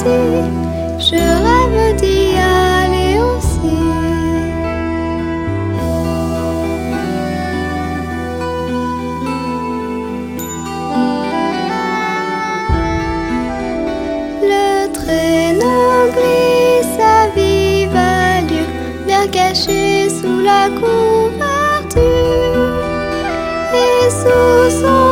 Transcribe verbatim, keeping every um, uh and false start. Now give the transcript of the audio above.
partie, je rêve d'y aller aussi. Le traîneau glisse à vive allure, bien caché sous la couverture, et sous son